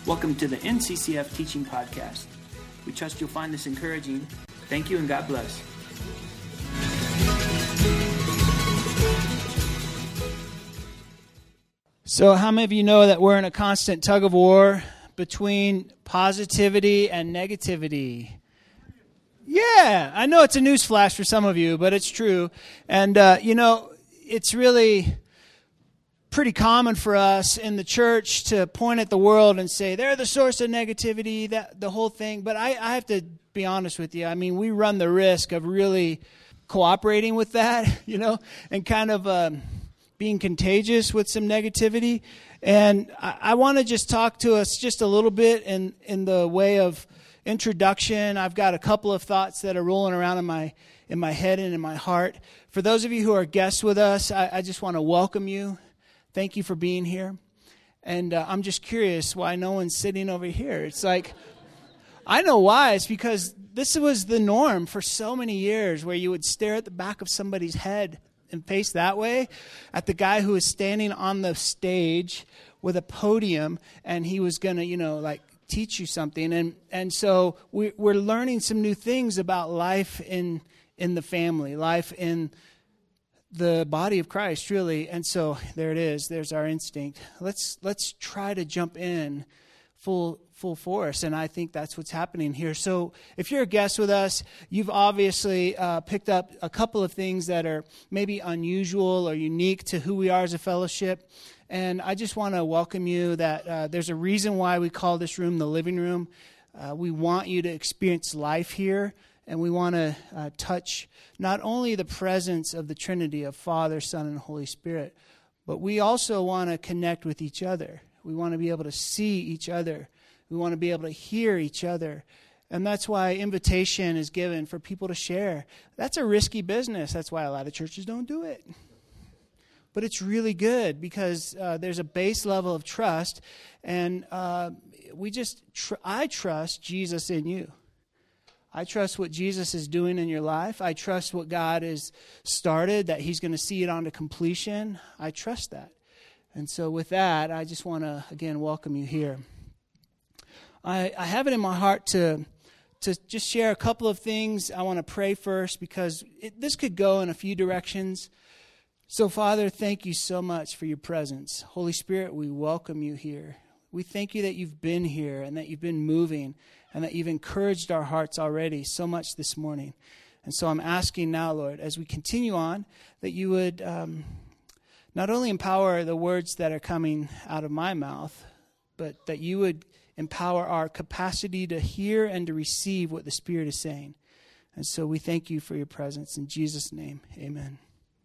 Welcome to the NCCF Teaching Podcast. We trust you'll find this encouraging. Thank you and God bless. So how many of you know that we're in a constant tug of war between positivity and negativity? Yeah, I know it's a news flash for some of you, but it's true. And, it's really pretty common for us in the church to point at the world and say, they're the source of negativity, that the whole thing. But I have to be honest with you. I mean, we run the risk of really cooperating with that, and kind of being contagious with some negativity. And I want to just talk to us just a little bit in the way of introduction. I've got a couple of thoughts that are rolling around in my head and in my heart. For those of you who are guests with us, I just want to welcome you. Thank you for being here. And I'm just curious why no one's sitting over here. It's like, I know why. It's because this was the norm for so many years, where you would stare at the back of somebody's head and face that way at the guy who was standing on the stage with a podium, and he was going to, teach you something. And so we're learning some new things about life in the family, life in the body of Christ, really. And so there it is. There's our instinct. Let's try to jump in full force, and I think that's what's happening here. So if you're a guest with us, you've obviously picked up a couple of things that are maybe unusual or unique to who we are as a fellowship. And I just want to welcome you that there's a reason why we call this room the living room. We want you to experience life here, and we want to touch not only the presence of the Trinity of Father, Son, and Holy Spirit, but we also want to connect with each other. We want to be able to see each other. We want to be able to hear each other. And that's why invitation is given for people to share. That's a risky business. That's why a lot of churches don't do it. But it's really good because there's a base level of trust. And I trust Jesus in you. I trust what Jesus is doing in your life. I trust what God has started, that he's going to see it on to completion. I trust that. And so with that, I just want to, again, welcome you here. I have it in my heart to just share a couple of things. I want to pray first because this could go in a few directions. So, Father, thank you so much for your presence. Holy Spirit, we welcome you here. We thank you that you've been here and that you've been moving and that you've encouraged our hearts already so much this morning. And so I'm asking now, Lord, as we continue on, that you would not only empower the words that are coming out of my mouth, but that you would empower our capacity to hear and to receive what the Spirit is saying. And so we thank you for your presence. In Jesus' name, amen.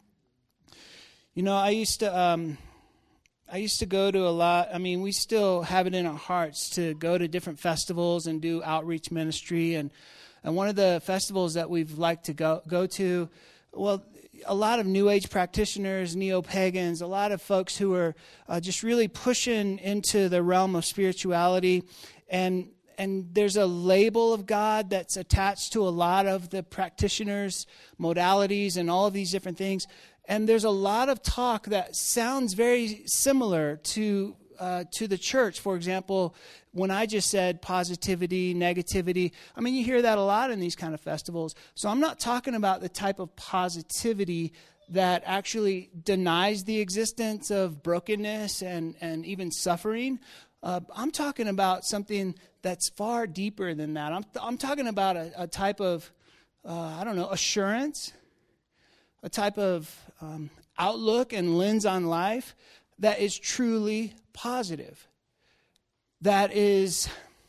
I used to go to a lot. I mean, we still have it in our hearts to go to different festivals and do outreach ministry. And one of the festivals that we've liked to go to, well, a lot of New Age practitioners, neo-pagans, a lot of folks who are just really pushing into the realm of spirituality. And there's a label of God that's attached to a lot of the practitioners' modalities and all of these different things. And there's a lot of talk that sounds very similar to the church. For example, when I just said positivity, negativity, I mean, you hear that a lot in these kind of festivals. So I'm not talking about the type of positivity that actually denies the existence of brokenness and even suffering. I'm talking about something that's far deeper than that. I'm talking about a type of, assurance, a type of outlook and lens on life that is truly positive, that is,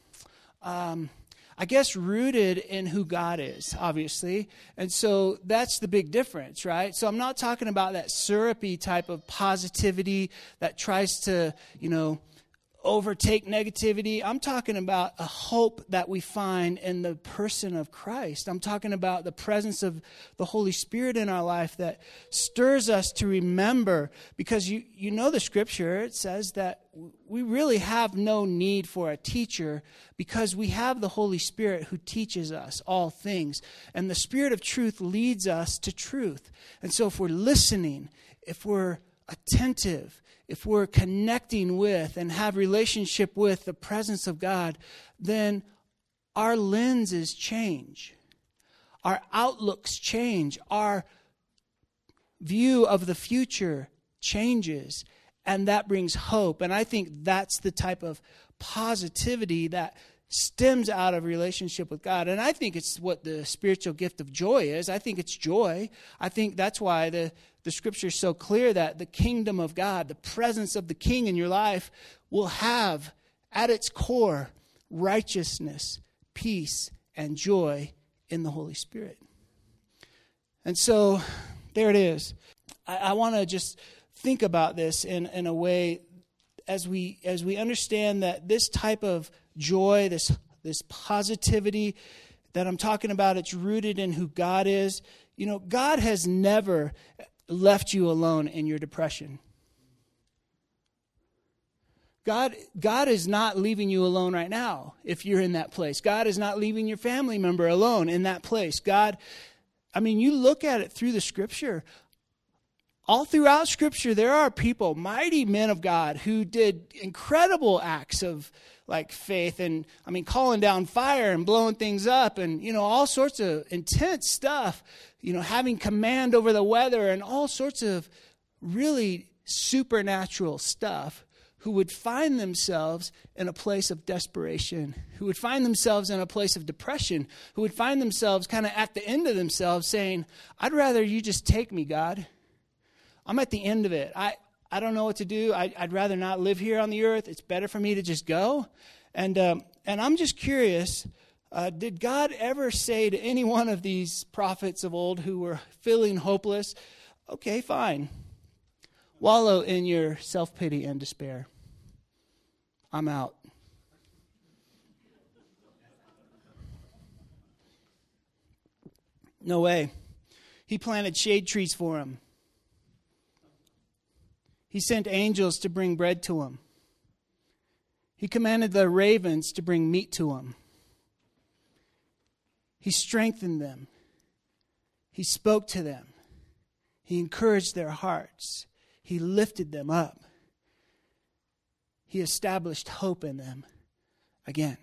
rooted in who God is, obviously. And so that's the big difference, right? So I'm not talking about that syrupy type of positivity that tries to, overtake negativity. I'm talking about a hope that we find in the person of Christ. I'm talking about the presence of the Holy Spirit in our life that stirs us to remember, because you know the scripture, it says that we really have no need for a teacher because we have the Holy Spirit who teaches us all things. And the Spirit of truth leads us to truth. And so if we're listening, if we're attentive, if we're connecting with and have relationship with the presence of God, then our lenses change. Our outlooks change. Our view of the future changes. And that brings hope. And I think that's the type of positivity that stems out of relationship with God. And I think it's what the spiritual gift of joy is. I think it's joy. I think that's why the scripture is so clear that the kingdom of God, the presence of the King in your life, will have at its core righteousness, peace, and joy in the Holy Spirit. And so there it is. I want to just think about this in a way as we understand that this type of joy, this positivity that I'm talking about, it's rooted in who God is. You know, God has never left you alone in your depression. God is not leaving you alone right now if you're in that place. God is not leaving your family member alone in that place. You look at it through the Scripture. All throughout Scripture, there are people, mighty men of God, who did incredible acts of faith and, calling down fire and blowing things up and, all sorts of intense stuff, having command over the weather and all sorts of really supernatural stuff, who would find themselves in a place of desperation, who would find themselves in a place of depression, who would find themselves kind of at the end of themselves saying, I'd rather you just take me, God. I'm at the end of it. I don't know what to do. I'd rather not live here on the earth. It's better for me to just go. And I'm just curious, did God ever say to any one of these prophets of old who were feeling hopeless, okay, fine, wallow in your self-pity and despair. I'm out. No way. He planted shade trees for him. He sent angels to bring bread to him. He commanded the ravens to bring meat to him. He strengthened them. He spoke to them. He encouraged their hearts. He lifted them up. He established hope in them again.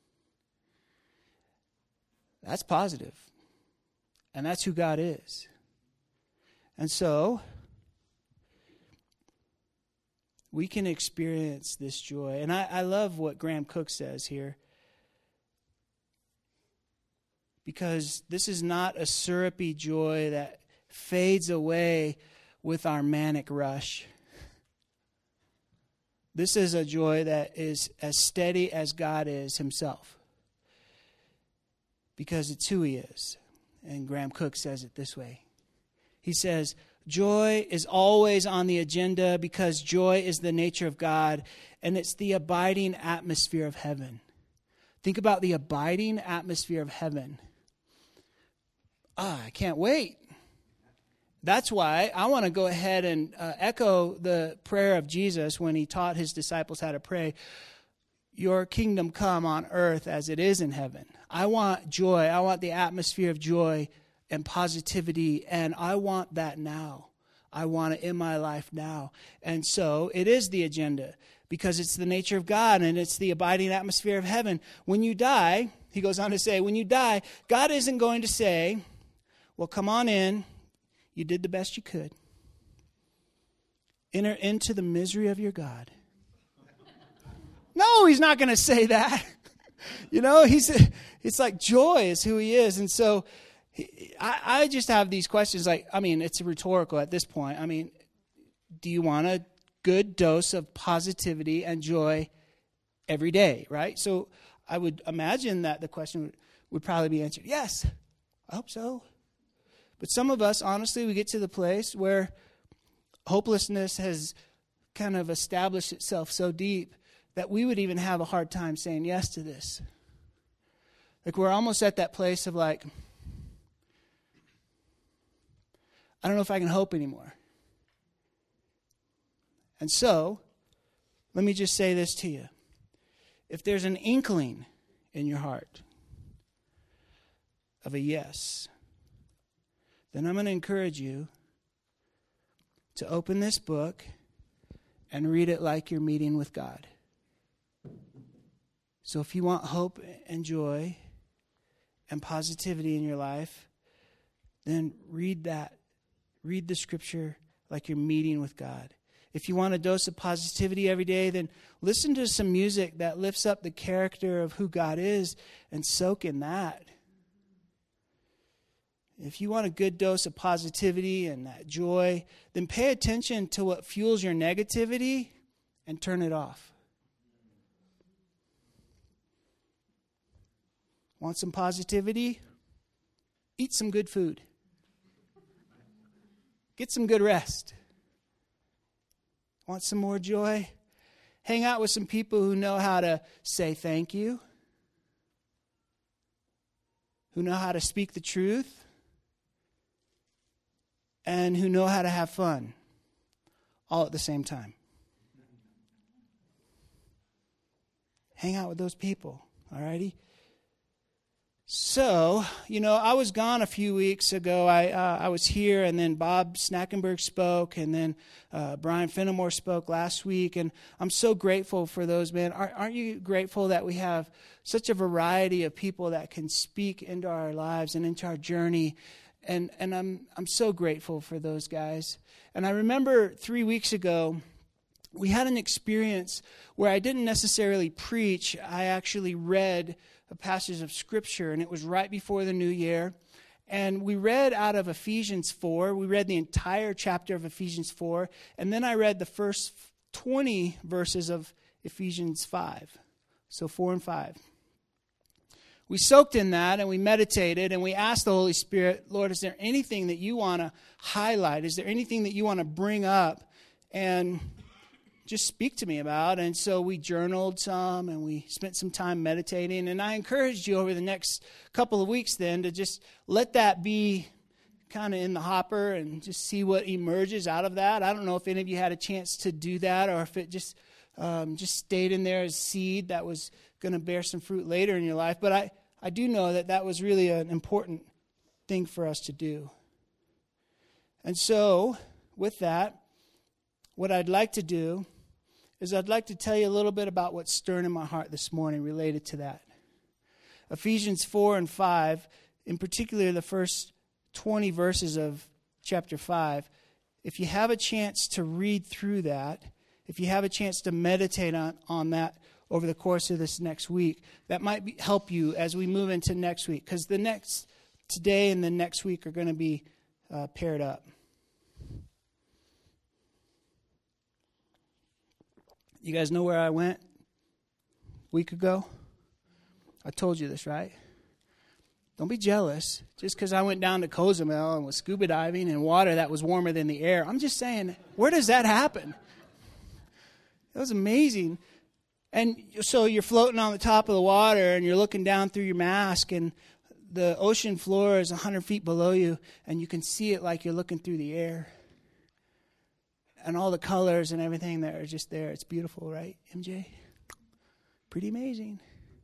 That's positive. And that's who God is. And so we can experience this joy. And I love what Graham Cook says here. Because this is not a syrupy joy that fades away with our manic rush. This is a joy that is as steady as God is himself. Because it's who he is. And Graham Cook says it this way. He says, joy is always on the agenda because joy is the nature of God, and it's the abiding atmosphere of heaven. Think about the abiding atmosphere of heaven. I can't wait. That's why I want to go ahead and echo the prayer of Jesus when he taught his disciples how to pray. Your kingdom come on earth as it is in heaven. I want joy. I want the atmosphere of joy and positivity, and I want that now. I want it in my life now. And so it is the agenda because it's the nature of God and it's the abiding atmosphere of heaven. When you die, he goes on to say, when you die, God isn't going to say, well, come on in. You did the best you could. Enter into the misery of your God. No, he's not going to say that. It's like joy is who he is. And so I just have these questions it's rhetorical at this point. Do you want a good dose of positivity and joy every day, right? So I would imagine that the question would probably be answered, yes, I hope so. But some of us, honestly, we get to the place where hopelessness has kind of established itself so deep that we would even have a hard time saying yes to this. Like we're almost at that place of I don't know if I can hope anymore. And so, let me just say this to you. If there's an inkling in your heart of a yes, then I'm going to encourage you to open this book and read it like you're meeting with God. So if you want hope and joy and positivity in your life, then read that. Read the scripture like you're meeting with God. If you want a dose of positivity every day, then listen to some music that lifts up the character of who God is and soak in that. If you want a good dose of positivity and that joy, then pay attention to what fuels your negativity and turn it off. Want some positivity? Eat some good food. Get some good rest. Want some more joy? Hang out with some people who know how to say thank you, who know how to speak the truth, and who know how to have fun, all at the same time. Hang out with those people, all righty? So, I was gone a few weeks ago. I was here, and then Bob Snackenberg spoke, and then Brian Fenimore spoke last week, and I'm so grateful for those men. Aren't you grateful that we have such a variety of people that can speak into our lives and into our journey? And I'm so grateful for those guys. And I remember 3 weeks ago, we had an experience where I didn't necessarily preach. I actually read a passage of Scripture, and it was right before the new year. And we read out of Ephesians 4. We read the entire chapter of Ephesians 4. And then I read the first 20 verses of Ephesians 5. So 4 and 5. We soaked in that, and we meditated, and we asked the Holy Spirit, Lord, is there anything that you want to highlight? Is there anything that you want to bring up and just speak to me about? And so we journaled some, and we spent some time meditating. And I encouraged you over the next couple of weeks then to just let that be kind of in the hopper and just see what emerges out of that. I don't know if any of you had a chance to do that, or if it just stayed in there as seed that was going to bear some fruit later in your life. But I do know that that was really an important thing for us to do. And so, with that, what I'd like to do is I'd like to tell you a little bit about what's stirring in my heart this morning related to that. Ephesians 4 and 5, in particular the first 20 verses of chapter 5, if you have a chance to read through that, if you have a chance to meditate on that over the course of this next week, that might help you as we move into next week, because today and the next week are going to be paired up. You guys know where I went a week ago? I told you this, right? Don't be jealous just because I went down to Cozumel and was scuba diving in water that was warmer than the air. I'm just saying, where does that happen? It was amazing. And so you're floating on the top of the water, and you're looking down through your mask, and the ocean floor is 100 feet below you, and you can see it like you're looking through the air. And all the colors and everything that are just there. It's beautiful, right, MJ? Pretty amazing.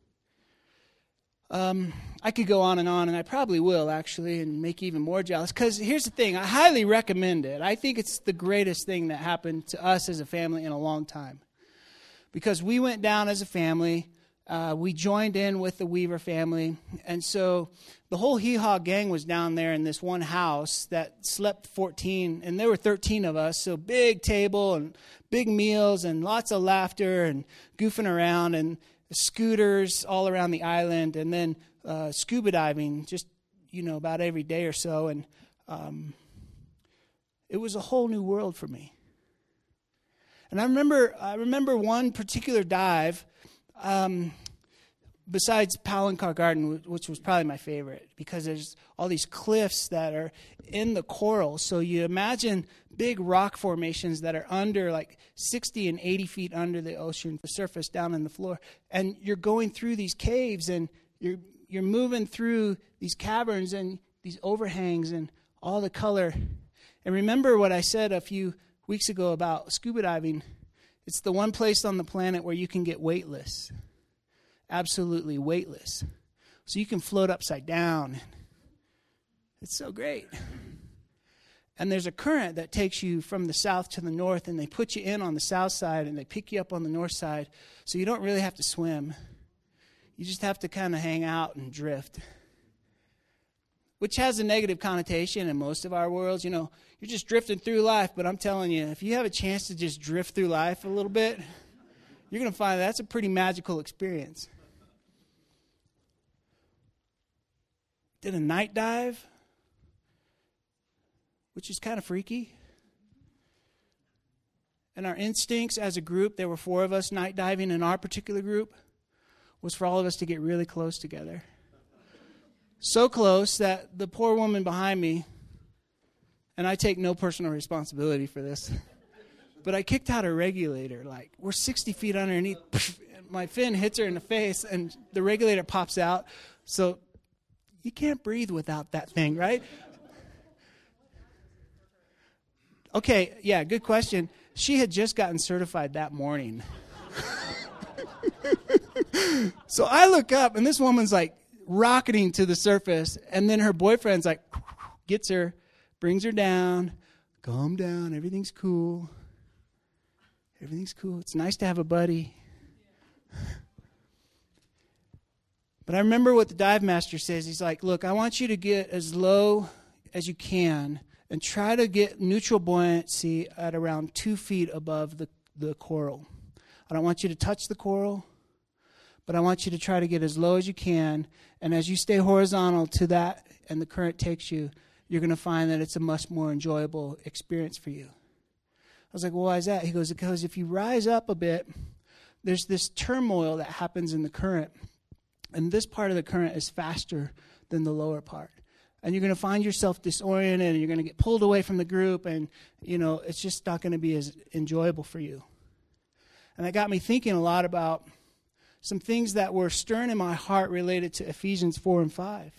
I could go on, and I probably will, actually, and make you even more jealous. Because here's the thing. I highly recommend it. I think it's the greatest thing that happened to us as a family in a long time. Because we went down as a family. We joined in with the Weaver family. And so the whole Hee Haw gang was down there in this one house that slept 14. And there were 13 of us. So big table and big meals and lots of laughter and goofing around and scooters all around the island. And then scuba diving just, about every day or so. And it was a whole new world for me. And I remember one particular dive, besides Palancar Garden, which was probably my favorite, because there's all these cliffs that are in the coral. So you imagine big rock formations that are under like 60 and 80 feet under the ocean surface down in the floor. And you're going through these caves, and you're moving through these caverns and these overhangs and all the color. And remember what I said a few weeks ago about scuba diving. It's the one place on the planet where you can get weightless. Absolutely weightless. So you can float upside down. It's so great. And there's a current that takes you from the south to the north, and they put you in on the south side, and they pick you up on the north side, so you don't really have to swim. You just have to kind of hang out and drift, which has a negative connotation in most of our worlds. You know, you're just drifting through life, but I'm telling you, if you have a chance to just drift through life a little bit, you're going to find that's a pretty magical experience. Did a night dive, which is kind of freaky. And our instincts as a group, there were 4 of us night diving in our particular group, was for all of us to get really close together. So close that the poor woman behind me, and I take no personal responsibility for this, but I kicked out her regulator. Like, we're 60 feet underneath. And my fin hits her in the face, and the regulator pops out. So you can't breathe without that thing, right? Okay, yeah, good question. She had just gotten certified that morning. So I look up, and this woman's like rocketing to the surface, and then her boyfriend's like, gets her, brings her down, calm down, everything's cool. Everything's cool. It's nice to have a buddy. But I remember what the dive master says. He's like, look, I want you to get as low as you can and try to get neutral buoyancy at around 2 feet above the coral. I don't want you to touch the coral, but I want you to try to get as low as you can. And as you stay horizontal to that and the current takes you, you're going to find that it's a much more enjoyable experience for you. I was like, well, why is that? He goes, because if you rise up a bit, there's this turmoil that happens in the current. And this part of the current is faster than the lower part. And you're going to find yourself disoriented, and you're going to get pulled away from the group, and, you know, it's just not going to be as enjoyable for you. And that got me thinking a lot about some things that were stirring in my heart related to Ephesians 4 and 5.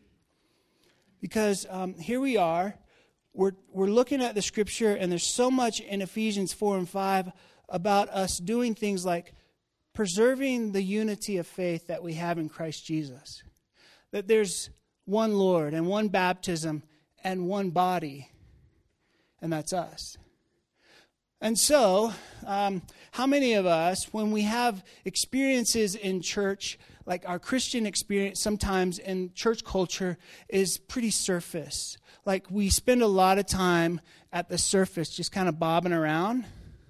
Because here we are, we're looking at the scripture, and there's so much in Ephesians 4 and 5 about us doing things like preserving the unity of faith that we have in Christ Jesus. That there's one Lord and one baptism and one body, and that's us. And so, how many of us, when we have experiences in church, like our Christian experience sometimes in church culture is pretty surface. Like we spend a lot of time at the surface, just kind of bobbing around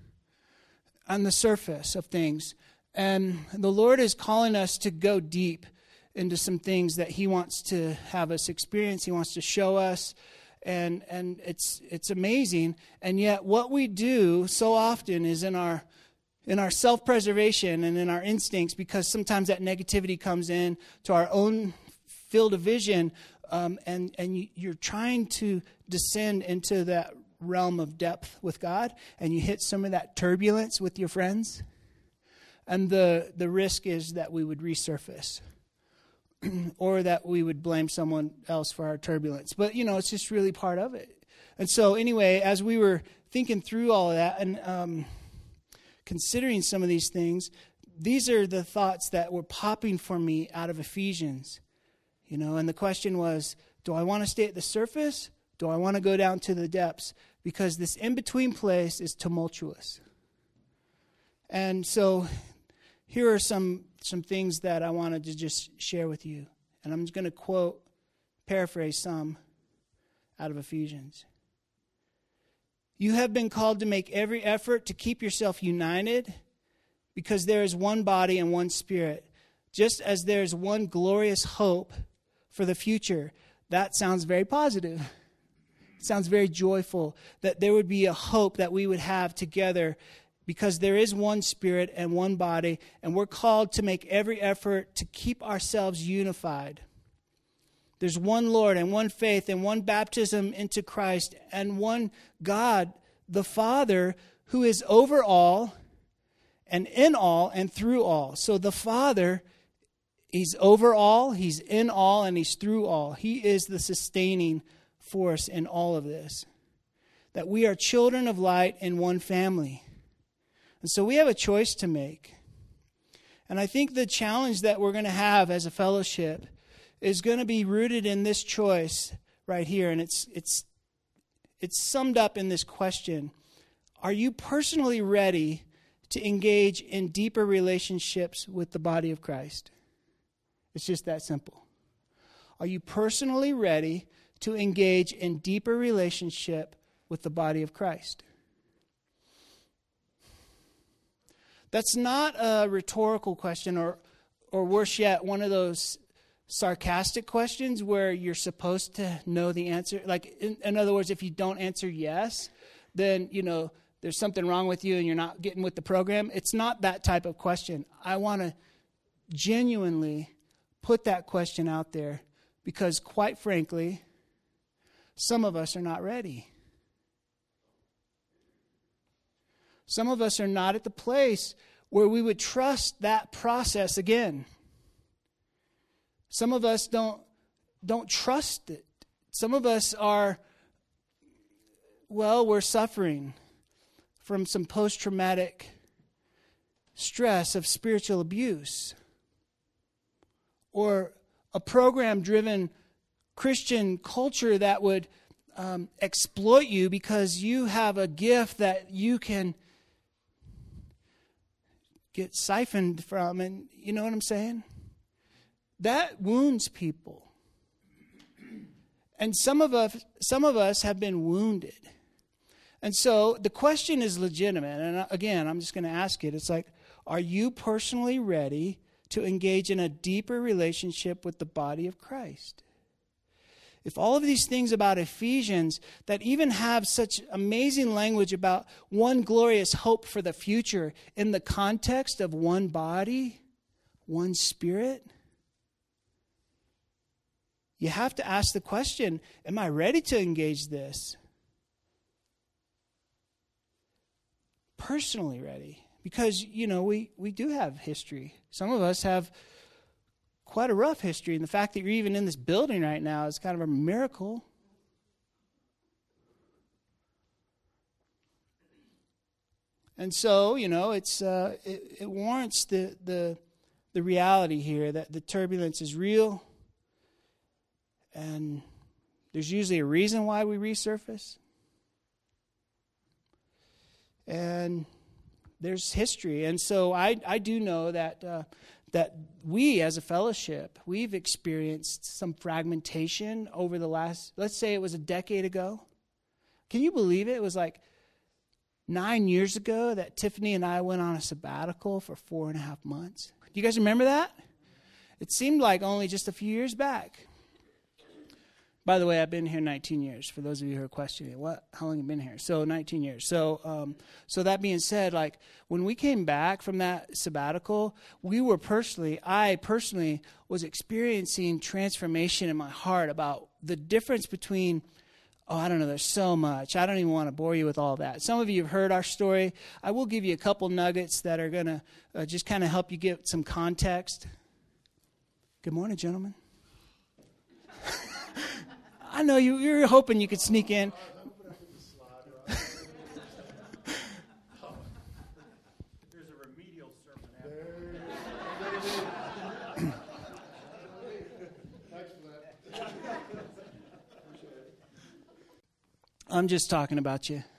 on the surface of things. And the Lord is calling us to go deep into some things that He wants to have us experience. He wants to show us. And it's amazing. And yet what we do so often is in our self-preservation and in our instincts, because sometimes that negativity comes in to our own field of vision, and you're trying to descend into that realm of depth with God, and you hit some of that turbulence with your friends, and the risk is that we would resurface or that we would blame someone else for our turbulence. But, you know, it's just really part of it. And so anyway, as we were thinking through all of that and considering some of these things, these are the thoughts that were popping for me out of Ephesians. You know, and the question was, do I want to stay at the surface? Do I want to go down to the depths? Because this in-between place is tumultuous. And so here are some things that I wanted to just share with you. And I'm just going to paraphrase some out of Ephesians. You have been called to make every effort to keep yourself united, because there is one body and one spirit, just as there is one glorious hope for the future. That sounds very positive. It sounds very joyful that there would be a hope that we would have together, because there is one spirit and one body, and we're called to make every effort to keep ourselves unified. There's one Lord and one faith and one baptism into Christ and one God, the Father, who is over all and in all and through all. So the Father, He's over all, He's in all, and He's through all. He is the sustaining force in all of this. That we are children of light in one family. And so we have a choice to make. And I think the challenge that we're going to have as a fellowship is going to be rooted in this choice right here. And it's it's summed up in this question: are you personally ready to engage in deeper relationships with the body of Christ? It's just that simple. Are you personally ready to engage in deeper relationship with the body of Christ? That's not a rhetorical question, or worse yet, one of those sarcastic questions where you're supposed to know the answer. Like, in other words, if you don't answer yes, then, there's something wrong with you and you're not getting with the program. It's not that type of question. I want to genuinely put that question out there because, quite frankly, some of us are not ready. Some of us are not at the place where we would trust that process again. Some of us don't trust it. Some of us are, we're suffering from some post-traumatic stress of spiritual abuse, or a program-driven Christian culture that would exploit you because you have a gift that you can get siphoned from, and you know what I'm saying? That wounds people. And some of us have been wounded. And so the question is legitimate. And again, I'm just going to ask it. It's like, are you personally ready to engage in a deeper relationship with the body of Christ? If all of these things about Ephesians that even have such amazing language about one glorious hope for the future in the context of one body, one spirit, you have to ask the question, am I ready to engage this? Personally ready. Because, we do have history. Some of us have quite a rough history. And the fact that you're even in this building right now is kind of a miracle. And so, it warrants the reality here that the turbulence is real. And there's usually a reason why we resurface. And there's history. And so I do know that we as a fellowship, we've experienced some fragmentation over the last, let's say it was a decade ago. Can you believe it? It was like 9 years ago that Tiffany and I went on a sabbatical for 4.5 months. Do you guys remember that? It seemed like only just a few years back. By the way, I've been here 19 years. For those of you who are questioning, how long have you been here? So 19 years. So that being said, like when we came back from that sabbatical, I personally was experiencing transformation in my heart about the difference between, I don't know, there's so much. I don't even want to bore you with all that. Some of you have heard our story. I will give you a couple nuggets that are going to just kind of help you get some context. Good morning, gentlemen. I know you're hoping you could sneak in. There's a remedial sermon after. I'm just talking about you.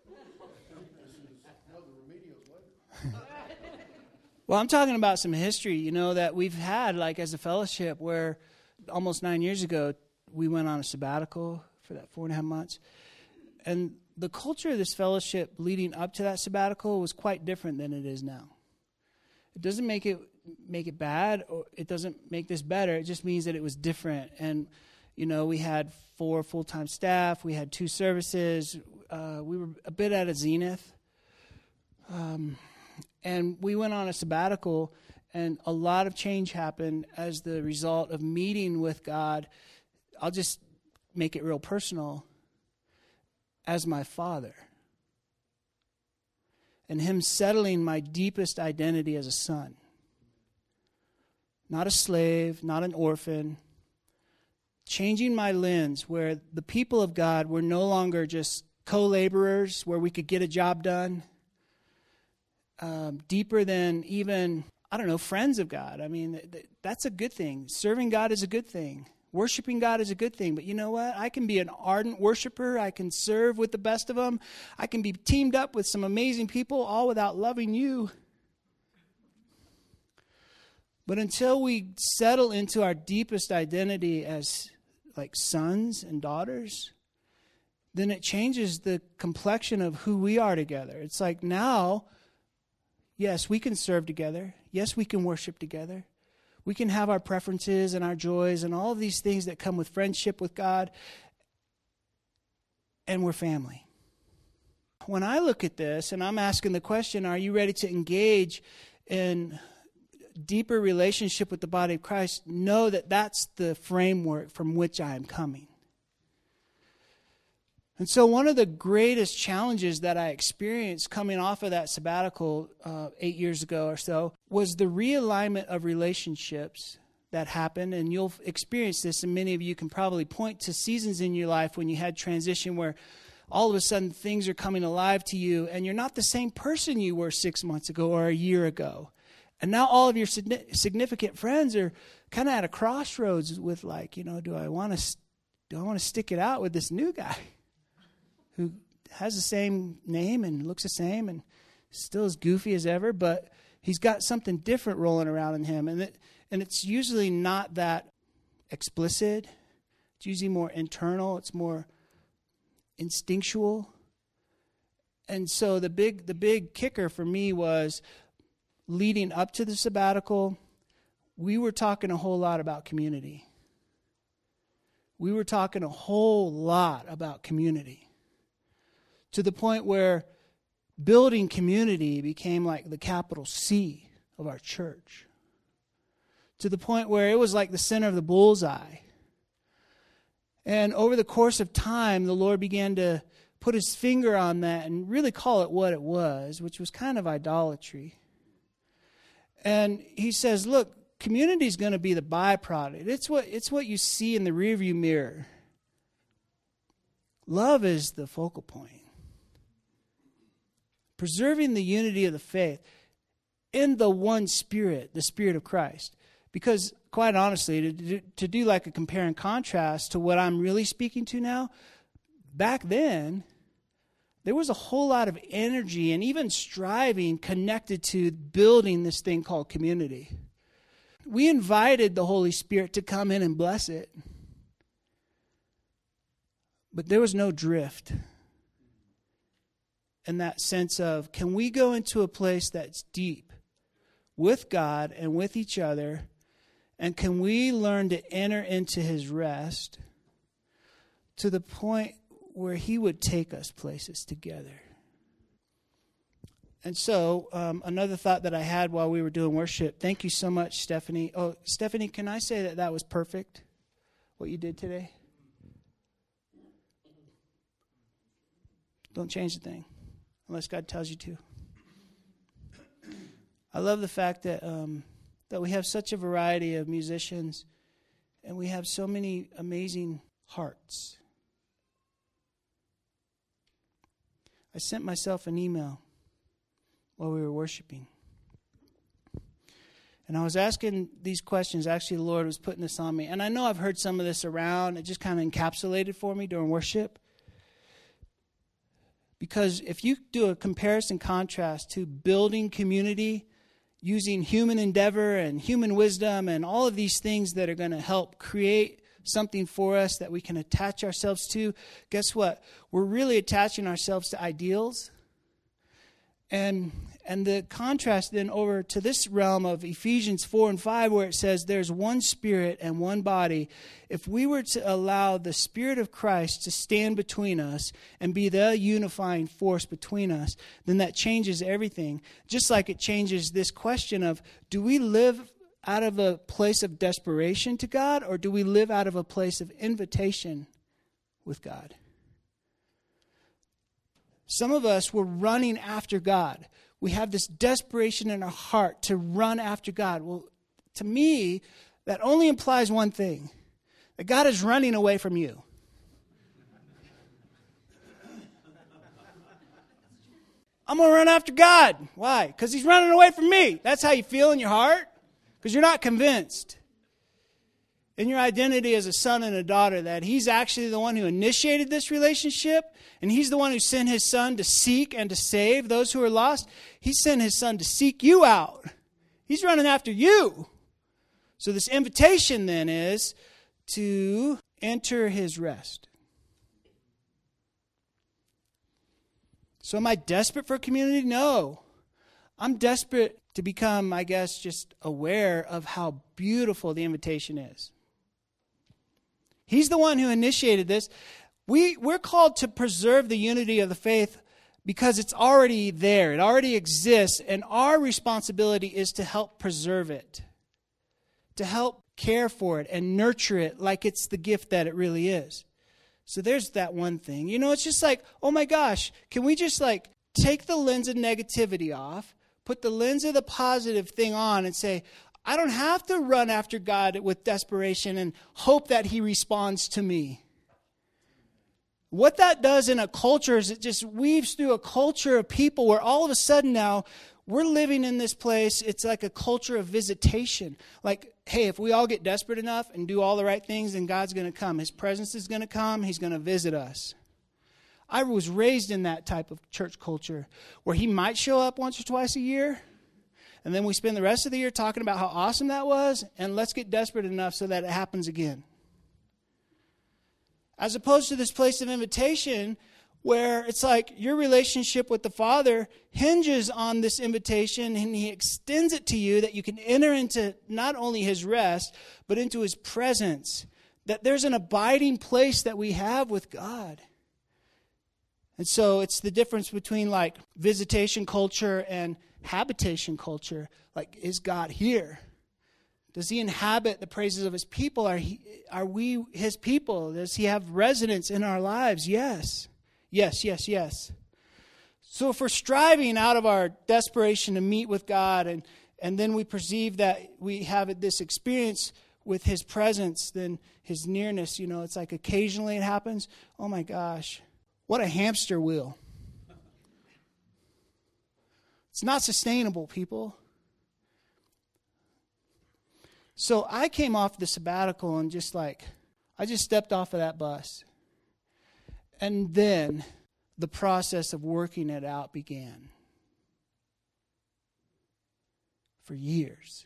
Well, I'm talking about some history, that we've had, like as a fellowship, where almost 9 years ago, we went on a sabbatical for that 4.5 months. And the culture of this fellowship leading up to that sabbatical was quite different than it is now. It doesn't make it bad, or it doesn't make this better. It just means that it was different. And, we had 4 full-time staff. We had 2 services. We were a bit at a zenith. And we went on a sabbatical, and a lot of change happened as the result of meeting with God. I'll just make it real personal, as my Father. And Him settling my deepest identity as a son. Not a slave, not an orphan. Changing my lens where the people of God were no longer just co-laborers where we could get a job done. Deeper than even, friends of God. I mean, that's a good thing. Serving God is a good thing. Worshiping God is a good thing, but you know what? I can be an ardent worshiper. I can serve with the best of them. I can be teamed up with some amazing people, all without loving you. But until we settle into our deepest identity as like sons and daughters, then it changes the complexion of who we are together. It's like now, yes, we can serve together. Yes, we can worship together. We can have our preferences and our joys and all of these things that come with friendship with God. And we're family. When I look at this and I'm asking the question, are you ready to engage in deeper relationship with the body of Christ? Know that that's the framework from which I am coming. And so one of the greatest challenges that I experienced coming off of that sabbatical 8 years ago or so was the realignment of relationships that happened. And you'll experience this, and many of you can probably point to seasons in your life when you had transition where all of a sudden things are coming alive to you and you're not the same person you were 6 months ago or a year ago. And now all of your significant friends are kind of at a crossroads with like, do I want to stick it out with this new guy who has the same name and looks the same and still as goofy as ever, but he's got something different rolling around in him. And it's usually not that explicit. It's usually more internal. It's more instinctual. And so the big kicker for me was leading up to the sabbatical, we were talking a whole lot about community. We were talking a whole lot about community. To the point where building community became like the capital C of our church. To the point where it was like the center of the bullseye. And over the course of time, the Lord began to put his finger on that and really call it what it was, which was kind of idolatry. And he says, look, community is going to be the byproduct. It's what you see in the rearview mirror. Love is the focal point. Preserving the unity of the faith in the one Spirit, the Spirit of Christ. Because, quite honestly, to do like a compare and contrast to what I'm really speaking to now, back then, there was a whole lot of energy and even striving connected to building this thing called community. We invited the Holy Spirit to come in and bless it. But there was no drift. In that sense of, can we go into a place that's deep with God and with each other, and can we learn to enter into his rest to the point where he would take us places together? And so, another thought that I had while we were doing worship, thank you so much, Stephanie. Oh, Stephanie, can I say that was perfect, what you did today? Don't change the thing. Unless God tells you to. I love the fact that that we have such a variety of musicians, and we have so many amazing hearts. I sent myself an email while we were worshiping. And I was asking these questions. Actually, the Lord was putting this on me. And I know I've heard some of this around. It just kind of encapsulated for me during worship. Because if you do a comparison contrast to building community using human endeavor and human wisdom and all of these things that are going to help create something for us that we can attach ourselves to, guess what? We're really attaching ourselves to ideals. And the contrast then over to this realm of Ephesians 4 and 5 where it says there's one Spirit and one body. If we were to allow the Spirit of Christ to stand between us and be the unifying force between us, then that changes everything. Just like it changes this question of, do we live out of a place of desperation to God, or do we live out of a place of invitation with God? Some of us were running after God. We have this desperation in our heart to run after God. Well, to me, that only implies one thing, that God is running away from you. I'm going to run after God. Why? Because he's running away from me. That's how you feel in your heart? Because you're not convinced. in your identity as a son and a daughter, that he's actually the one who initiated this relationship, and he's the one who sent his son to seek and to save those who are lost. He sent his son to seek you out. He's running after you. So this invitation then is to enter his rest. So am I desperate for community? No. I'm desperate to become, I guess, just aware of how beautiful the invitation is. He's the one who initiated this. We're called to preserve the unity of the faith because it's already there. It already exists. And our responsibility is to help preserve it, to help care for it and nurture it like it's the gift that it really is. So there's that one thing. You know, it's just like, oh my gosh, can we just like take the lens of negativity off, put the lens of the positive thing on and say, I don't have to run after God with desperation and hope that he responds to me. What that does in a culture is it just weaves through a culture of people where all of a sudden now we're living in this place. It's like a culture of visitation. Like, hey, if we all get desperate enough and do all the right things, then God's going to come. His presence is going to come. He's going to visit us. I was raised in that type of church culture where he might show up once or twice a year, and then we spend the rest of the year talking about how awesome that was, and let's get desperate enough so that it happens again. As opposed to this place of invitation where it's like your relationship with the Father hinges on this invitation, and he extends it to you that you can enter into not only his rest, but into his presence. That there's an abiding place that we have with God. And so it's the difference between like visitation culture and habitation culture. Like, is God here? Does he inhabit the praises of his people? Are we his people? Does he have residence in our lives? Yes. Yes, yes, yes. So if we're striving out of our desperation to meet with God and then we perceive that we have this experience with his presence, then his nearness, you know, it's like occasionally it happens. Oh my gosh, what a hamster wheel. It's not sustainable, people. So I came off the sabbatical and I just stepped off of that bus. And then the process of working it out began. For years.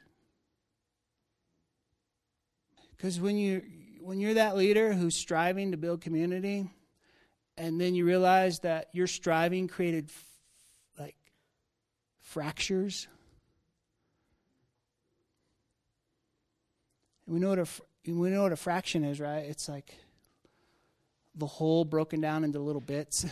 Because when you're that leader who's striving to build community, and then you realize that your striving created fractures. And we know what a fraction is, right? It's like the whole broken down into little bits.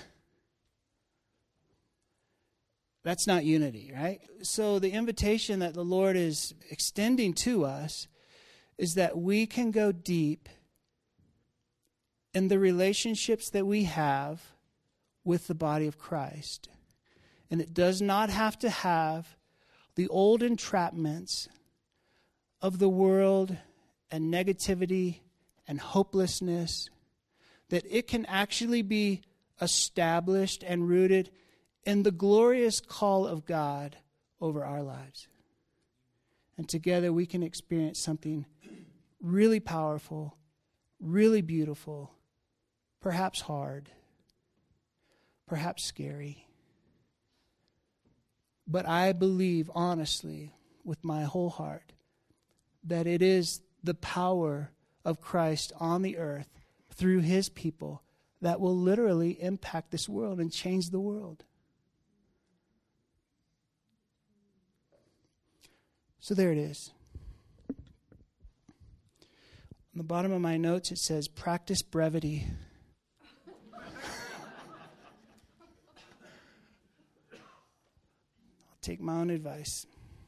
That's not unity, right? So the invitation that the Lord is extending to us is that we can go deep in the relationships that we have with the body of Christ. And it does not have to have the old entrapments of the world and negativity and hopelessness, that it can actually be established and rooted in the glorious call of God over our lives. And together we can experience something really powerful, really beautiful, perhaps hard, perhaps scary. But I believe honestly, with my whole heart, that it is the power of Christ on the earth through his people that will literally impact this world and change the world. So there it is. On the bottom of my notes it says, practice brevity. I'll take my own advice.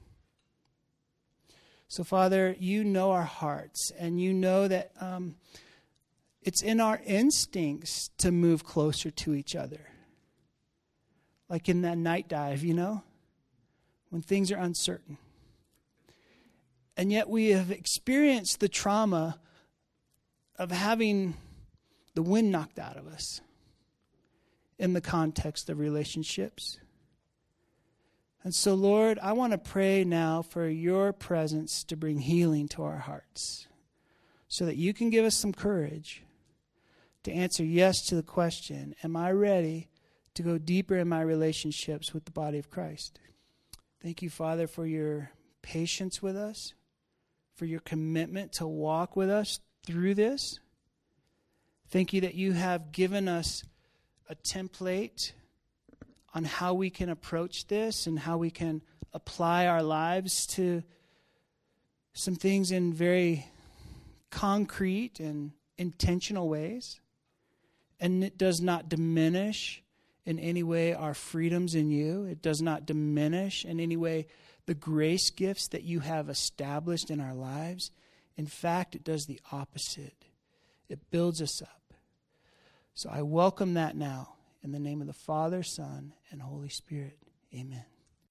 So, Father, you know our hearts, and you know that it's in our instincts to move closer to each other. Like in that night dive, you know, when things are uncertain. And yet we have experienced the trauma of having the wind knocked out of us in the context of relationships. And so, Lord, I want to pray now for your presence to bring healing to our hearts. so that you can give us some courage to answer yes to the question, am I ready to go deeper in my relationships with the body of Christ? Thank you, Father, for your patience with us, for your commitment to walk with us through this. Thank you that you have given us a template on how we can approach this and how we can apply our lives to some things in very concrete and intentional ways. And it does not diminish in any way our freedoms in you. It does not diminish in any way the grace gifts that you have established in our lives. In fact, it does the opposite. It builds us up. So I welcome that now in the name of the Father, Son, and Holy Spirit. Amen.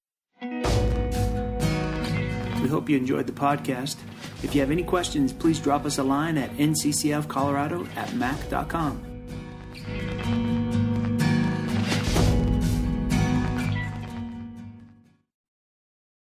We hope you enjoyed the podcast. If you have any questions, please drop us a line at nccfcolorado@mac.com.